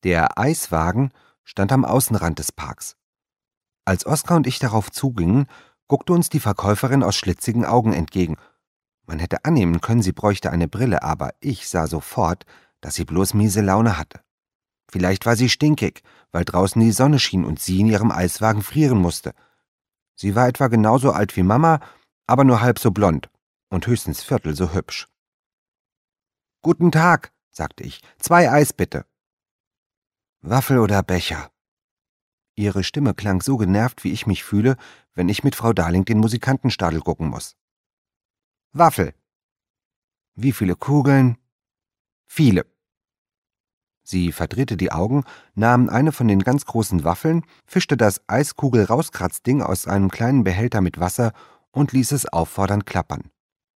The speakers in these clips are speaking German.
Der Eiswagen stand am Außenrand des Parks. Als Oskar und ich darauf zugingen, guckte uns die Verkäuferin aus schlitzigen Augen entgegen. Man hätte annehmen können, sie bräuchte eine Brille, aber ich sah sofort, dass sie bloß miese Laune hatte. Vielleicht war sie stinkig, weil draußen die Sonne schien und sie in ihrem Eiswagen frieren musste. Sie war etwa genauso alt wie Mama, aber nur halb so blond und höchstens viertel so hübsch. »Guten Tag«, sagte ich, »2 Eis bitte.« »Waffel oder Becher?« Ihre Stimme klang so genervt, wie ich mich fühle, wenn ich mit Frau Darling den Musikantenstadel gucken muss. »Waffel.« »Wie viele Kugeln?« »Viele.« Sie verdrehte die Augen, nahm eine von den ganz großen Waffeln, fischte das Eiskugel-Rauskratzding aus einem kleinen Behälter mit Wasser und ließ es auffordernd klappern.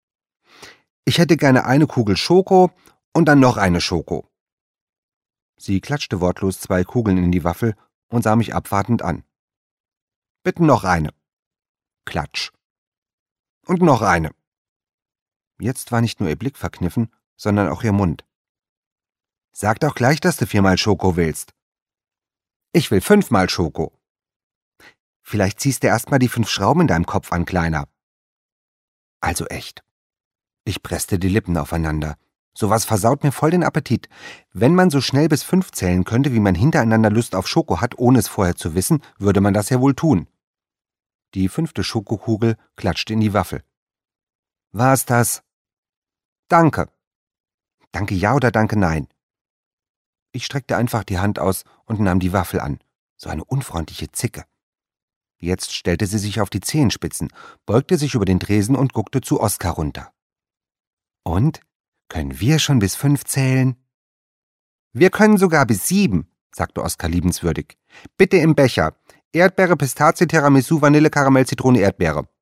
»Ich hätte gerne eine Kugel Schoko und dann noch eine Schoko.« Sie klatschte wortlos 2 Kugeln in die Waffel und sah mich abwartend an. »Bitte noch eine.« Klatsch. »Und noch eine.« Jetzt war nicht nur ihr Blick verkniffen, sondern auch ihr Mund. »Sag doch gleich, dass du 4-mal Schoko willst.« »Ich will 5-mal Schoko.« »Vielleicht ziehst du erst mal die 5 Schrauben in deinem Kopf an, Kleiner.« Also echt. Ich presste die Lippen aufeinander. Sowas versaut mir voll den Appetit. Wenn man so schnell bis 5 zählen könnte, wie man hintereinander Lust auf Schoko hat, ohne es vorher zu wissen, würde man das ja wohl tun. Die 5. Schokokugel klatschte in die Waffel. »War's das?« »Danke.« »Danke ja oder danke nein?« Ich streckte einfach die Hand aus und nahm die Waffel an. So eine unfreundliche Zicke. Jetzt stellte sie sich auf die Zehenspitzen, beugte sich über den Tresen und guckte zu Oskar runter. »Und? Können wir schon bis 5 zählen?« »Wir können sogar bis 7«, sagte Oskar liebenswürdig. »Bitte im Becher. Erdbeere, Pistazie, Tiramisu, Vanille, Karamell, Zitrone, Erdbeere.«